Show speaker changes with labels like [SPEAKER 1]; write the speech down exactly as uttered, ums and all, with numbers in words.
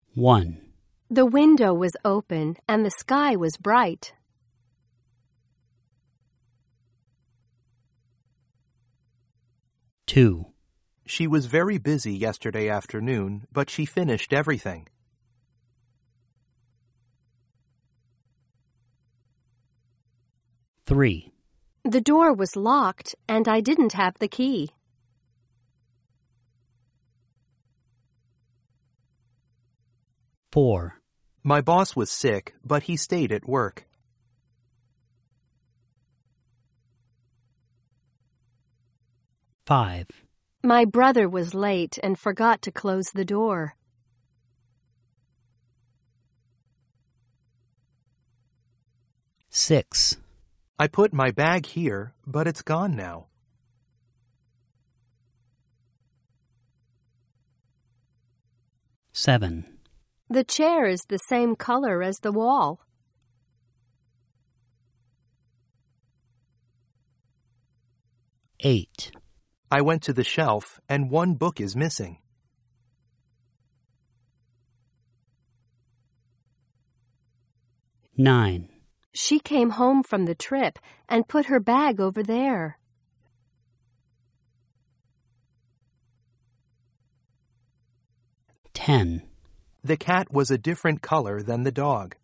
[SPEAKER 1] one.
[SPEAKER 2] The window was open and the sky was bright.
[SPEAKER 1] two.
[SPEAKER 3] She was very busy yesterday afternoon, but she finished everything.
[SPEAKER 1] three.
[SPEAKER 2] The door was locked and I didn't have the key.
[SPEAKER 1] four.
[SPEAKER 3] My boss was sick, but he stayed at work.
[SPEAKER 1] five.
[SPEAKER 2] My brother was late and forgot to close the door.
[SPEAKER 1] six.
[SPEAKER 3] I put my bag here, but it's gone now.
[SPEAKER 1] seven.
[SPEAKER 2] The chair is the same color as the wall.
[SPEAKER 1] eight.
[SPEAKER 3] I went to the shelf and one book is missing.
[SPEAKER 1] nine.
[SPEAKER 2] She came home from the trip and put her bag over there.
[SPEAKER 1] ten.
[SPEAKER 3] The cat was a different color than the dog.